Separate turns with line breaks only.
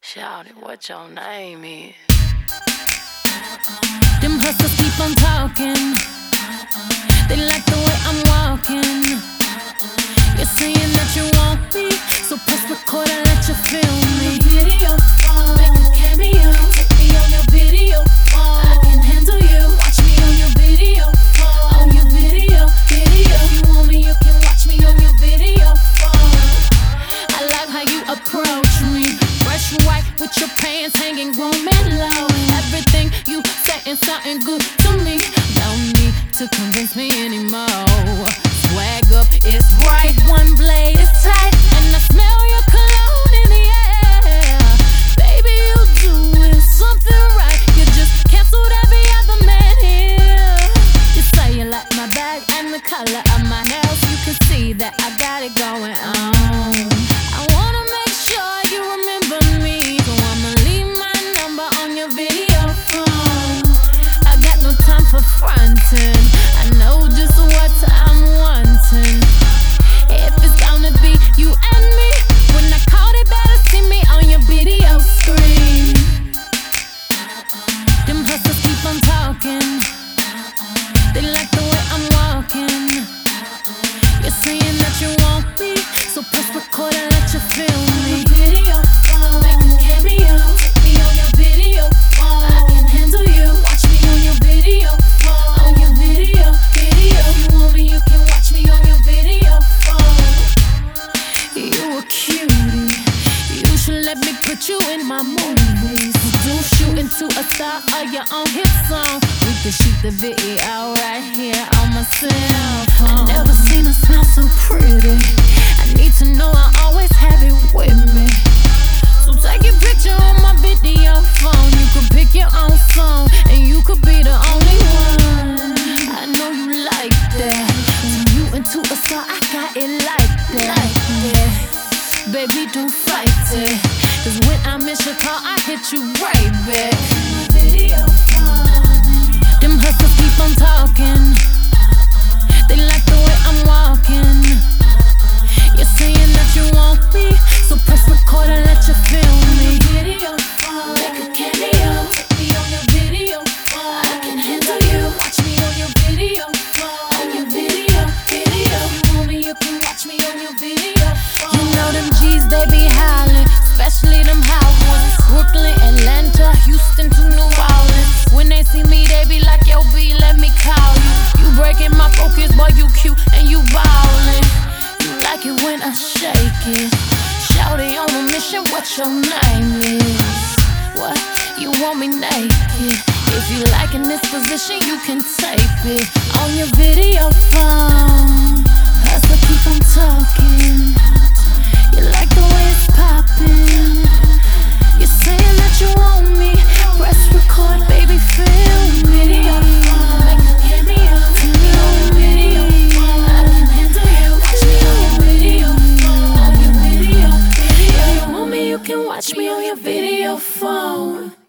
Shout it, what your name is?
Them hustlers keep on talking. They like the way I'm walking. You're saying that you want me, so press record and let you feel me. Video phone, make a cameo, take me on your video phone. I can handle you, watch me on your video phone. On your video. If you want me, you can watch me on your video phone. I like how you approach me, fresh white with your pants hanging, grown and low. Everything you saying something good to me. Don't need to convince me anymore. Swag up, it's right, one blade is tight, and I smell your cologne in the air. Baby, you doing something right. You just canceled every other man here. You say you like my bag and the color of my nails. You can see that I got it going on. I wanna make sure you remember me, so I'ma leave my number on your video phone. I got no time for fronting, I know just what I'm wanting. If it's gonna be you and me, when I call it, better see me on your video screen. Them hustlers keep on talking. They like the way I'm walking. You're saying that you want me, so press record and let you feel me. Video phone, make a cameo, take me on your video phone. I can handle you, watch me on your video phone. On your video. If you want me, you can watch me on your video phone. You a cutie, you should let me put you in my movies. Produce you into a star of your own hit song. We can shoot the video right here on my cell phone. I never seen her smile so pretty. I need to know I always have it with me. So take a picture on my video phone. You could pick your own song, and you could be the only one. I know you like that. Turn you into a star, I got it like that. Baby, don't fight it, 'cause when I miss your call, I hit you right back. Video phone. Them hustlers keep on talking. They like the way I'm walking. You're saying that you want me, so press record and let you feel me. Video phone, make a cameo, take me on your video phone. I can handle you, watch me on your video phone. On your video. If you want me, you can watch me on your video phone. You know them G's, they be hollering, especially them hot ones. Brooklyn, Atlanta, Houston to New Orleans. When they see me, they be like, yo, B, let me call you. You breaking my focus, boy, you cute and you ballin'. You like it when I shake it. Shawty on a mission, what your name is? What? You want me naked? If you like in this position, you can tape it on your video phone. Hustler, keep on talking. You like the way it's poppin'. You're saying that you want me, press record, baby, feel me. Video phone, make a cameo, take me on your video phone. I can handle you, watch me on your video phone. On your video. If you want me, you can watch me on your video phone.